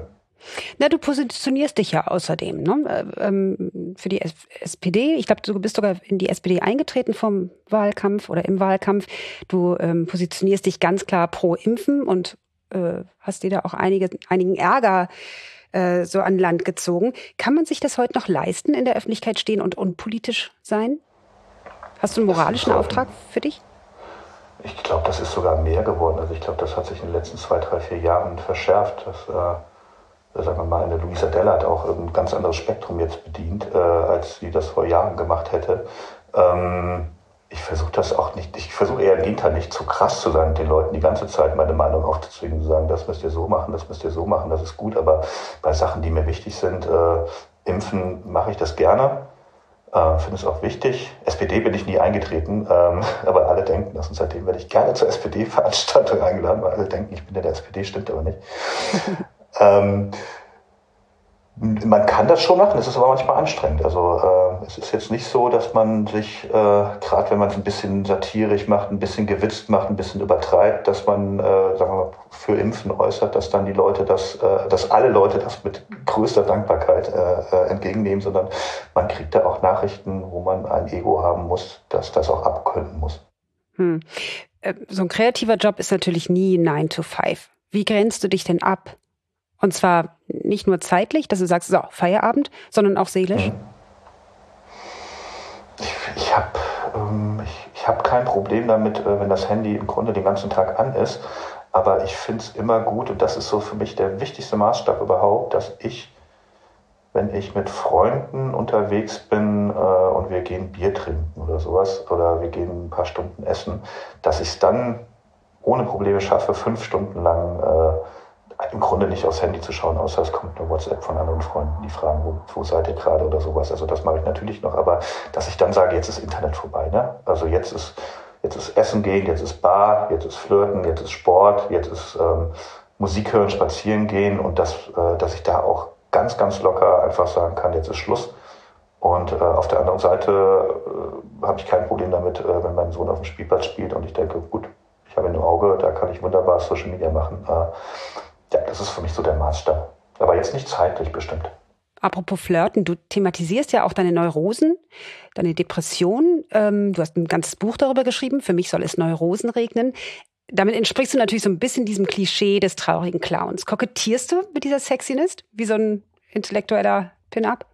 Na, du positionierst dich ja außerdem, ne? ähm, für die S P D. Ich glaube, du bist sogar in die S P D eingetreten vom Wahlkampf oder im Wahlkampf. Du ähm, positionierst dich ganz klar pro Impfen und äh, hast dir da auch einige, einigen Ärger äh, so an Land gezogen. Kann man sich das heute noch leisten, in der Öffentlichkeit stehen und unpolitisch sein? Hast du einen moralischen so, Auftrag für dich? Ich glaube, das ist sogar mehr geworden. Also ich glaube, das hat sich in den letzten zwei, drei, vier Jahren verschärft. Das, äh, sagen wir mal, eine Luisa Della hat auch ein ganz anderes Spektrum jetzt bedient, äh, als sie das vor Jahren gemacht hätte. Ähm, ich versuche das auch nicht, ich versuche eher im Gegenteil nicht zu krass zu sein, den Leuten die ganze Zeit meine Meinung aufzuzwingen, zu sagen, das müsst ihr so machen, das müsst ihr so machen, das ist gut. Aber bei Sachen, die mir wichtig sind, äh, impfen, mache ich das gerne. Äh, finde es auch wichtig. S P D bin ich nie eingetreten, ähm, aber alle denken das. Und seitdem werde ich gerne zur S P D-Veranstaltung eingeladen, weil alle denken, ich bin in der S P D, stimmt aber nicht. ähm, man kann das schon machen, es ist aber manchmal anstrengend. Also äh, es ist jetzt nicht so, dass man sich, äh, gerade wenn man es ein bisschen satirisch macht, ein bisschen gewitzt macht, ein bisschen übertreibt, dass man, äh, sagen wir mal, für Impfen äußert, dass dann die Leute das, äh, dass alle Leute das mit größter Dankbarkeit äh, entgegennehmen, sondern man kriegt da auch Nachrichten, wo man ein Ego haben muss, dass das auch abkönnen muss. Hm. So ein kreativer Job ist natürlich nie nine to five. Wie grenzt du dich denn ab? Und zwar nicht nur zeitlich, dass du sagst, so, Feierabend, sondern auch seelisch? Ich, ich habe ähm, ich, ich hab kein Problem damit, äh, wenn das Handy im Grunde den ganzen Tag an ist. Aber ich finde es immer gut, und das ist so für mich der wichtigste Maßstab überhaupt, dass ich, wenn ich mit Freunden unterwegs bin äh, und wir gehen Bier trinken oder sowas, oder wir gehen ein paar Stunden essen, dass ich es dann ohne Probleme schaffe, fünf Stunden lang äh, im Grunde nicht aufs Handy zu schauen, außer es kommt eine WhatsApp von anderen Freunden, die fragen, wo, wo seid ihr gerade oder sowas. Also das mache ich natürlich noch, aber dass ich dann sage, jetzt ist Internet vorbei. Ne? Also jetzt ist, jetzt ist Essen gehen, jetzt ist Bar, jetzt ist Flirten, jetzt ist Sport, jetzt ist ähm, Musik hören, spazieren gehen und das, äh, dass ich da auch ganz, ganz locker einfach sagen kann, jetzt ist Schluss. Und äh, auf der anderen Seite äh, habe ich kein Problem damit, äh, wenn mein Sohn auf dem Spielplatz spielt und ich denke, gut, ich habe ihn im Auge, da kann ich wunderbar Social Media machen. Äh, Ja, das ist für mich so der Maßstab. Aber jetzt nicht zeitlich bestimmt. Apropos Flirten, du thematisierst ja auch deine Neurosen, deine Depression. Ähm, du hast ein ganzes Buch darüber geschrieben. Für mich soll es Neurosen regnen. Damit entsprichst du natürlich so ein bisschen diesem Klischee des traurigen Clowns. Kokettierst du mit dieser Sexiness? Wie so ein intellektueller Pin-Up?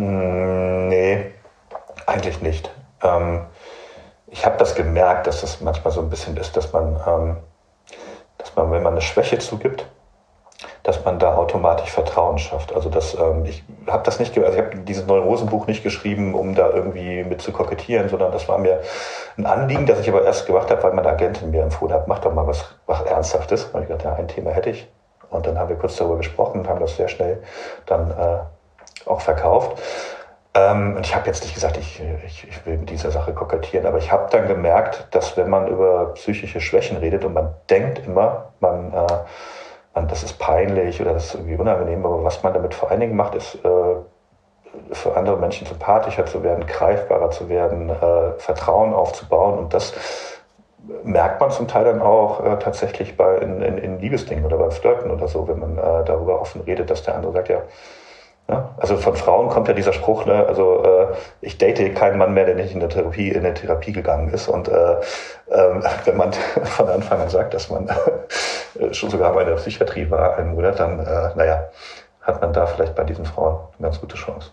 Mm, nee, eigentlich nicht. Ähm, ich habe das gemerkt, dass das manchmal so ein bisschen ist, dass man, ähm, dass man, wenn man eine Schwäche zugibt, dass man da automatisch Vertrauen schafft. Also das, ähm, ich habe das nicht, also ich habe dieses Neurosenbuch nicht geschrieben, um da irgendwie mit zu kokettieren, sondern das war mir ein Anliegen, das ich aber erst gemacht habe, weil meine Agentin mir empfohlen hat, mach doch mal was, was Ernsthaftes. Und ich dachte, ja, ein Thema hätte ich. Und dann haben wir kurz darüber gesprochen und haben das sehr schnell dann äh, auch verkauft. Ähm, und ich habe jetzt nicht gesagt, ich, ich, ich will mit dieser Sache kokettieren, aber ich habe dann gemerkt, dass wenn man über psychische Schwächen redet und man denkt immer, man äh, das ist peinlich oder das ist irgendwie unangenehm, aber was man damit vor allen Dingen macht, ist äh, für andere Menschen sympathischer zu werden, greifbarer zu werden, äh, Vertrauen aufzubauen und das merkt man zum Teil dann auch äh, tatsächlich bei in, in, in Liebesdingen oder beim Flirten oder so, wenn man äh, darüber offen redet, dass der andere sagt, ja, ja, also von Frauen kommt ja dieser Spruch, ne, also äh, ich date keinen Mann mehr, der nicht in der Therapie, in der Therapie gegangen ist. Und äh, äh, wenn man von Anfang an sagt, dass man äh, schon sogar bei der Psychiatrie war, einen Monat, dann, äh, naja, hat man da vielleicht bei diesen Frauen eine ganz gute Chance.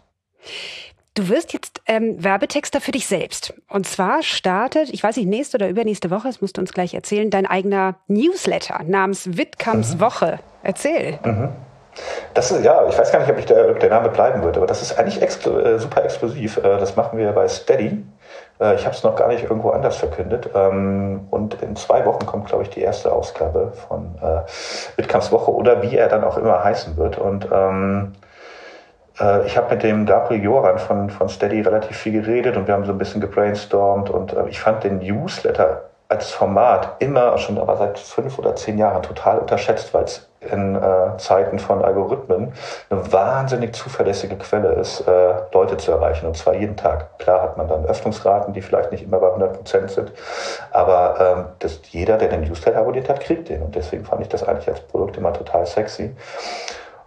Du wirst jetzt ähm, Werbetexter für dich selbst. Und zwar startet, ich weiß nicht, nächste oder übernächste Woche, das musst du uns gleich erzählen, dein eigener Newsletter namens Wittkamps mhm. Woche. Erzähl. Mhm. Das ist, ja, ich weiß gar nicht, ob, ich der, ob der Name bleiben wird, aber das ist eigentlich expl- äh, super exklusiv. Äh, das machen wir bei Steady. Äh, ich habe es noch gar nicht irgendwo anders verkündet. Ähm, und in zwei Wochen kommt, glaube ich, die erste Ausgabe von äh, Wittkamps Woche oder wie er dann auch immer heißen wird. Und ähm, äh, ich habe mit dem Gabriel Joran von, von Steady relativ viel geredet und wir haben so ein bisschen gebrainstormt. Und äh, ich fand den Newsletter als Format immer schon aber seit fünf oder zehn Jahren total unterschätzt, weil es in äh, Zeiten von Algorithmen eine wahnsinnig zuverlässige Quelle ist, äh, Leute zu erreichen, und zwar jeden Tag. Klar hat man dann Öffnungsraten, die vielleicht nicht immer bei hundert Prozent sind, aber ähm, das, jeder, der den Newsletter abonniert hat, kriegt den, und deswegen fand ich das eigentlich als Produkt immer total sexy.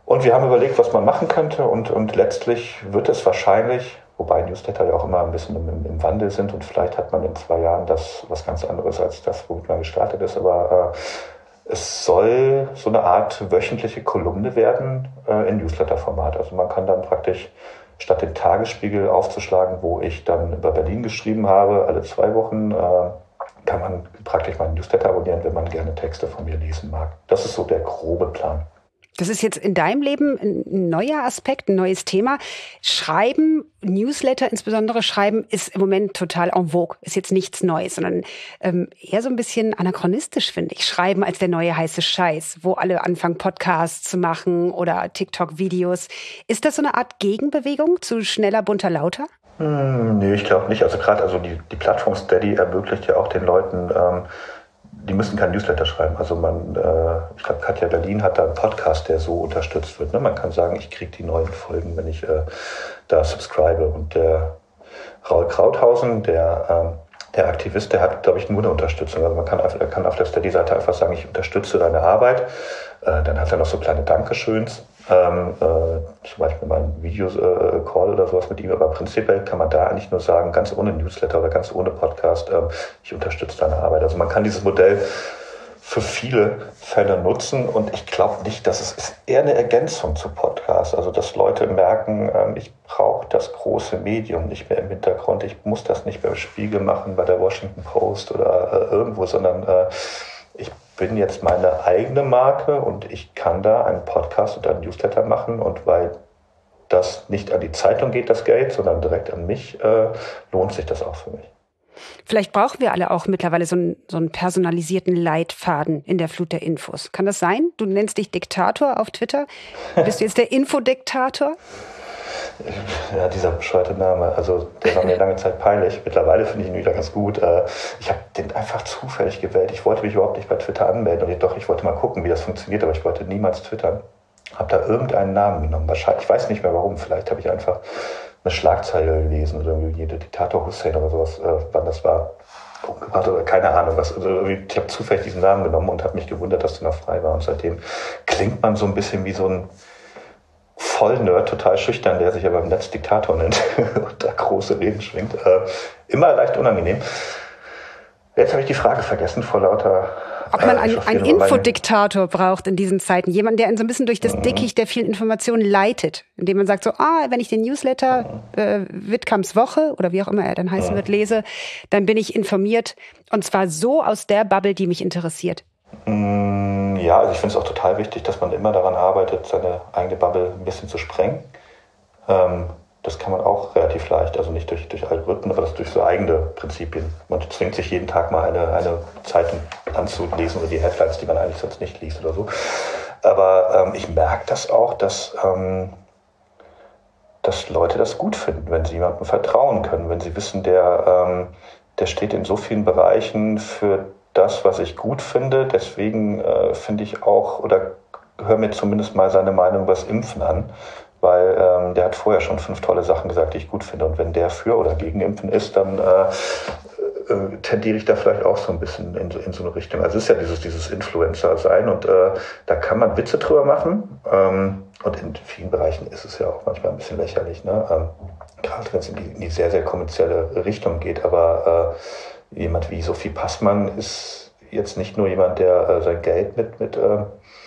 Und wir haben überlegt, was man machen könnte und, und letztlich wird es wahrscheinlich, wobei Newsletter ja auch immer ein bisschen im, im Wandel sind und vielleicht hat man in zwei Jahren das was ganz anderes als das, womit man gestartet ist, aber äh, es soll so eine Art wöchentliche Kolumne werden äh, in Newsletter-Format. Also man kann dann praktisch statt den Tagesspiegel aufzuschlagen, wo ich dann über Berlin geschrieben habe, alle zwei Wochen, äh, kann man praktisch meinen Newsletter abonnieren, wenn man gerne Texte von mir lesen mag. Das ist so der grobe Plan. Das ist jetzt in deinem Leben ein neuer Aspekt, ein neues Thema. Schreiben, Newsletter insbesondere schreiben, ist im Moment total en vogue. Ist jetzt nichts Neues, sondern ähm, eher so ein bisschen anachronistisch, finde ich. Schreiben als der neue heiße Scheiß, wo alle anfangen, Podcasts zu machen oder TikTok-Videos. Ist das so eine Art Gegenbewegung zu schneller, bunter, lauter? Hm, nee, ich glaube nicht. Also gerade also die, die Plattform Steady ermöglicht ja auch den Leuten, ähm, die müssen kein Newsletter schreiben. Also man, äh, ich glaube, Katja Berlin hat da einen Podcast, der so unterstützt wird. Ne? Man kann sagen, ich kriege die neuen Folgen, wenn ich äh, da subscribe. Und der Raul Krauthausen, der, ähm, der Aktivist, der hat, glaube ich, nur eine Unterstützung. Also man kann, einfach, er kann auf der Steady-Seite einfach sagen, ich unterstütze deine Arbeit. Äh, dann hat er noch so kleine Dankeschöns. Ähm, äh, zum Beispiel mal ein Video-Call äh, oder sowas mit ihm, aber prinzipiell kann man da eigentlich nur sagen, ganz ohne Newsletter oder ganz ohne Podcast, ähm, ich unterstütze deine Arbeit. Also man kann dieses Modell für viele Fälle nutzen und ich glaube nicht, dass es ist eher eine Ergänzung zu Podcasts, also dass Leute merken, ähm, ich brauche das große Medium nicht mehr im Hintergrund, ich muss das nicht beim Spiegel machen, bei der Washington Post oder äh, irgendwo, sondern äh, ich bin jetzt meine eigene Marke und ich kann da einen Podcast oder einen Newsletter machen und weil das nicht an die Zeitung geht, das Geld, sondern direkt an mich, äh, lohnt sich das auch für mich. Vielleicht brauchen wir alle auch mittlerweile so einen, so einen personalisierten Leitfaden in der Flut der Infos. Kann das sein? Du nennst dich Diktator auf Twitter. Bist du jetzt der Infodiktator? Ja, dieser bescheuerte Name, also der war mir lange Zeit peinlich. Mittlerweile finde ich ihn wieder ganz gut. Ich habe den einfach zufällig gewählt. Ich wollte mich überhaupt nicht bei Twitter anmelden. Und doch, ich wollte mal gucken, wie das funktioniert, aber ich wollte niemals twittern. Habe da irgendeinen Namen genommen. Wahrscheinlich, ich weiß nicht mehr warum. Vielleicht habe ich einfach eine Schlagzeile gelesen oder irgendwie jeder Diktator Hussein oder sowas, wann das war. Umgebracht oder keine Ahnung was. Also ich habe zufällig diesen Namen genommen und habe mich gewundert, dass der noch frei war. Und seitdem klingt man so ein bisschen wie so ein Vollnerd, total schüchtern, der sich aber im Netz Diktator nennt und da große Reden schwingt. Äh, immer leicht unangenehm. Jetzt habe ich die Frage vergessen vor lauter... Ob man einen, einen Infodiktator braucht in diesen Zeiten. Jemand, der einen so ein bisschen durch das Dickicht der vielen Informationen leitet. Indem man sagt so, ah, wenn ich den Newsletter äh, Wittkamps Woche oder wie auch immer er dann heißen wird, lese, dann bin ich informiert. Und zwar so aus der Bubble, die mich interessiert. Ja, also ich finde es auch total wichtig, dass man immer daran arbeitet, seine eigene Bubble ein bisschen zu sprengen. Ähm, das kann man auch relativ leicht, also nicht durch, durch Algorithmen, aber das durch so eigene Prinzipien. Man zwingt sich jeden Tag mal eine, eine Zeitung anzulesen oder die Headlines, die man eigentlich sonst nicht liest oder so. Aber ähm, ich merke das auch, dass, ähm, dass Leute das gut finden, wenn sie jemandem vertrauen können, wenn sie wissen, der, ähm, der steht in so vielen Bereichen für das, was ich gut finde. Deswegen äh, finde ich auch, oder höre mir zumindest mal seine Meinung über das Impfen an, weil ähm, der hat vorher schon fünf tolle Sachen gesagt, die ich gut finde. Und wenn der für oder gegen Impfen ist, dann äh, äh, tendiere ich da vielleicht auch so ein bisschen in, in so eine Richtung. Also es ist ja dieses, dieses Influencer-Sein und äh, da kann man Witze drüber machen. Ähm, und in vielen Bereichen ist es ja auch manchmal ein bisschen lächerlich, ne? Ähm, gerade wenn es in die, in die sehr, sehr kommerzielle Richtung geht. Aber äh, jemand wie Sophie Passmann ist jetzt nicht nur jemand, der äh, sein Geld mit, mit, äh,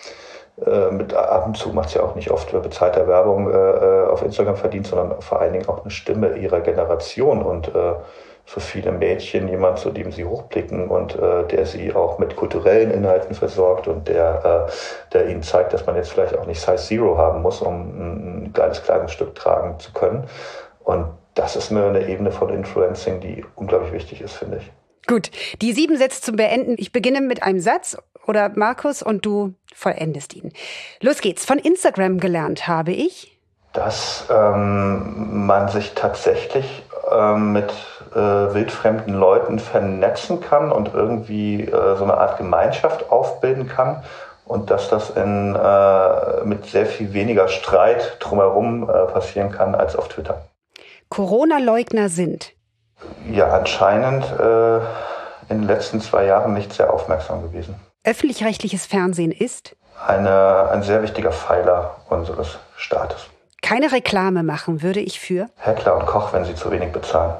mit ab und zu, macht es ja auch nicht oft, bezahlter Werbung äh, auf Instagram verdient, sondern vor allen Dingen auch eine Stimme ihrer Generation und äh, für viele Mädchen jemand, zu dem sie hochblicken und äh, der sie auch mit kulturellen Inhalten versorgt und der, äh, der ihnen zeigt, dass man jetzt vielleicht auch nicht Size Zero haben muss, um ein geiles Kleidungsstück tragen zu können. Und das ist eine, eine Ebene von Influencing, die unglaublich wichtig ist, finde ich. Gut, die sieben Sätze zum Beenden. Ich beginne mit einem Satz oder Markus und du vollendest ihn. Los geht's. Von Instagram gelernt habe ich, dass ähm, man sich tatsächlich ähm, mit äh, wildfremden Leuten vernetzen kann und irgendwie äh, so eine Art Gemeinschaft aufbilden kann und dass das in, äh, mit sehr viel weniger Streit drumherum äh, passieren kann als auf Twitter. Corona-Leugner sind ja anscheinend äh, in den letzten zwei Jahren nicht sehr aufmerksam gewesen. Öffentlich-rechtliches Fernsehen ist eine, ein sehr wichtiger Pfeiler unseres Staates. Keine Reklame machen würde ich für? Heckler und Koch, wenn sie zu wenig bezahlen.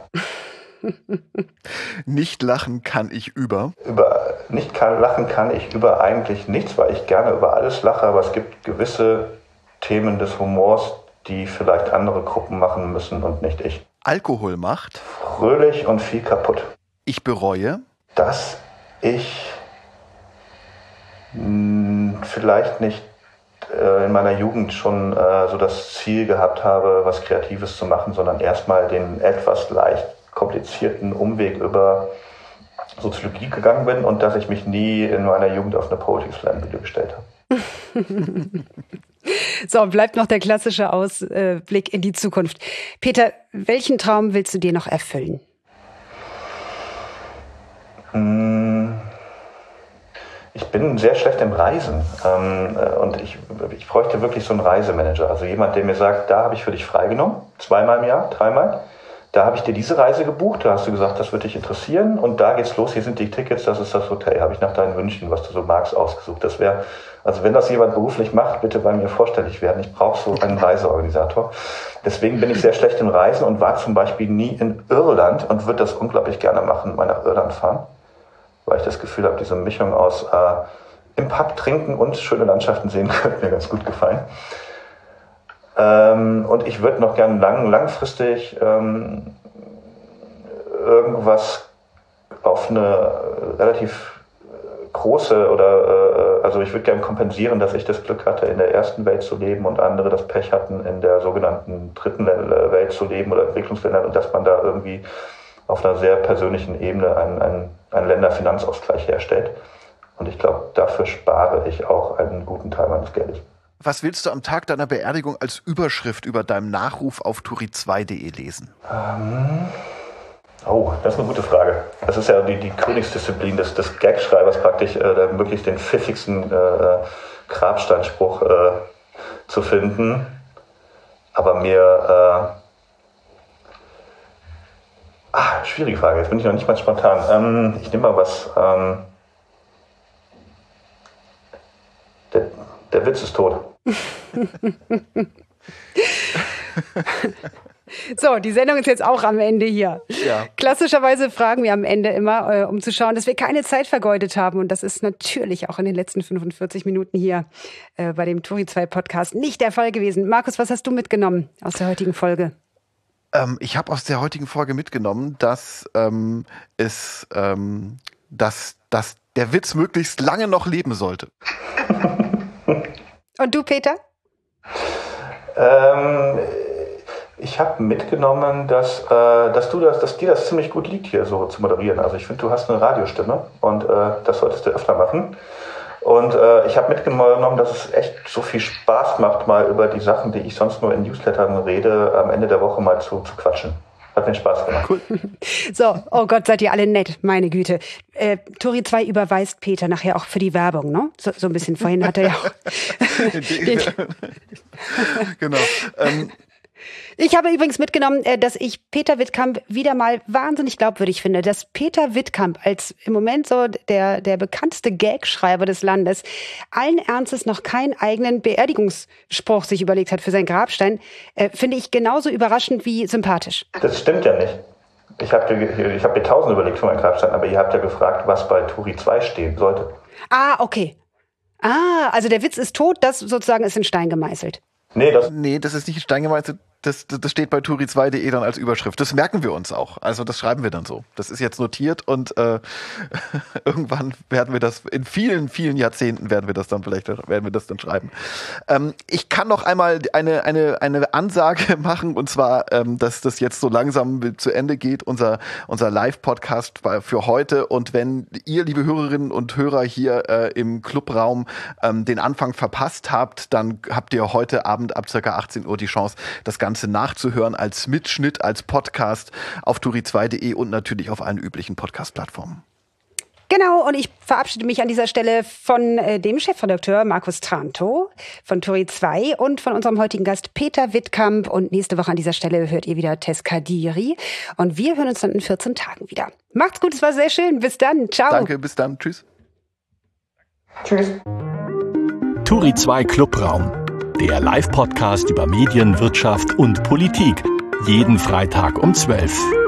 Nicht lachen kann ich über? Über nicht kann, lachen kann ich über eigentlich nichts, weil ich gerne über alles lache, aber es gibt gewisse Themen des Humors, die vielleicht andere Gruppen machen müssen und nicht ich. Alkohol macht? Fröhlich und viel kaputt. Ich bereue? Dass ich mh, vielleicht nicht äh, in meiner Jugend schon äh, so das Ziel gehabt habe, was Kreatives zu machen, sondern erstmal den etwas leicht komplizierten Umweg über Soziologie gegangen bin und dass ich mich nie in meiner Jugend auf eine Poetry Slam Bühne gestellt habe. So, bleibt noch der klassische Ausblick in die Zukunft. Peter, welchen Traum willst du dir noch erfüllen? Ich bin sehr schlecht im Reisen ähm, und ich, ich bräuchte wirklich so einen Reisemanager, also jemand, der mir sagt, da habe ich für dich freigenommen, zweimal im Jahr, dreimal. Da habe ich dir diese Reise gebucht, da hast du gesagt, das wird dich interessieren und da geht's los, hier sind die Tickets, das ist das Hotel, habe ich nach deinen Wünschen, was du so magst, ausgesucht. Das wäre, also wenn das jemand beruflich macht, bitte bei mir vorstellig werden, ich brauche so einen Reiseorganisator. Deswegen bin ich sehr schlecht im Reisen und war zum Beispiel nie in Irland und würde das unglaublich gerne machen, mal nach Irland fahren, weil ich das Gefühl habe, diese Mischung aus äh, im Pub trinken und schöne Landschaften sehen könnte mir ganz gut gefallen. Ähm, und ich würde noch gerne lang, langfristig ähm, irgendwas auf eine relativ große oder, äh, also ich würde gerne kompensieren, dass ich das Glück hatte, in der ersten Welt zu leben und andere das Pech hatten, in der sogenannten dritten Welt zu leben oder Entwicklungsländern und dass man da irgendwie auf einer sehr persönlichen Ebene einen, einen, einen Länderfinanzausgleich herstellt. Und ich glaube, dafür spare ich auch einen guten Teil meines Geldes. Was willst du am Tag deiner Beerdigung als Überschrift über deinem Nachruf auf turi zwei punkt de lesen? Ähm, oh, das ist eine gute Frage. Das ist ja die, die Königsdisziplin des, des Gagschreibers praktisch, äh, möglichst den pfiffigsten äh, Grabsteinspruch äh, zu finden. Aber mir... Äh, ah, schwierige Frage, jetzt bin ich noch nicht mal spontan. Ähm, ich nehme mal was... Ähm, der, der Witz ist tot. So, die Sendung ist jetzt auch am Ende hier. Ja. Klassischerweise fragen wir am Ende immer, äh, um zu schauen, dass wir keine Zeit vergeudet haben. Und das ist natürlich auch in den letzten fünfundvierzig Minuten hier äh, bei dem Turi zwei Podcast nicht der Fall gewesen. Markus, was hast du mitgenommen aus der heutigen Folge? Ähm, ich habe aus der heutigen Folge mitgenommen, dass ähm, es, ähm, dass, dass der Witz möglichst lange noch leben sollte. Und du, Peter? Ähm, ich habe mitgenommen, dass, äh, dass, du das, dass dir das ziemlich gut liegt, hier so zu moderieren. Also ich finde, du hast eine Radiostimme und äh, das solltest du öfter machen. Und äh, ich habe mitgenommen, dass es echt so viel Spaß macht, mal über die Sachen, die ich sonst nur in Newslettern rede, am Ende der Woche mal zu, zu quatschen. Hat mir Spaß gemacht. Cool. So, oh Gott, seid ihr alle nett, meine Güte. Äh, Turi zwei überweist Peter nachher auch für die Werbung, ne? So, so ein bisschen vorhin hat er ja auch... den, genau. Ähm, Ich habe übrigens mitgenommen, dass ich Peter Wittkamp wieder mal wahnsinnig glaubwürdig finde, dass Peter Wittkamp als im Moment so der, der bekannteste Gagschreiber des Landes allen Ernstes noch keinen eigenen Beerdigungsspruch sich überlegt hat für seinen Grabstein, äh, finde ich genauso überraschend wie sympathisch. Das stimmt ja nicht. Ich habe ich hab mir tausend überlegt für meinen Grabstein, aber ihr habt ja gefragt, was bei Turi zwei stehen sollte. Ah, okay. Ah, also der Witz ist tot, das sozusagen ist in Stein gemeißelt. Nee, das, nee, das ist nicht in Stein gemeißelt. Das, das steht bei turi zwei punkt de dann als Überschrift. Das merken wir uns auch. Also das schreiben wir dann so. Das ist jetzt notiert und äh, irgendwann werden wir das, in vielen, vielen Jahrzehnten werden wir das dann vielleicht, werden wir das dann schreiben. Ähm, ich kann noch einmal eine, eine, eine Ansage machen und zwar, ähm, dass das jetzt so langsam zu Ende geht, unser, unser Live-Podcast für heute. Und wenn ihr, liebe Hörerinnen und Hörer hier äh, im Clubraum ähm, den Anfang verpasst habt, dann habt ihr heute Abend ab circa achtzehn Uhr die Chance, das Ganze Ganze nachzuhören als Mitschnitt, als Podcast auf turi zwei punkt de und natürlich auf allen üblichen Podcast-Plattformen. Genau, und ich verabschiede mich an dieser Stelle von äh, dem Chefredakteur Markus Trantow von Turi zwei und von unserem heutigen Gast Peter Wittkamp. Und nächste Woche an dieser Stelle hört ihr wieder Tess Kadiri. Und wir hören uns dann in vierzehn Tagen wieder. Macht's gut, es war sehr schön. Bis dann. Ciao. Danke, bis dann. Tschüss. Tschüss. Turi zwei Clubraum, der Live-Podcast über Medien, Wirtschaft und Politik. Jeden Freitag um zwölf.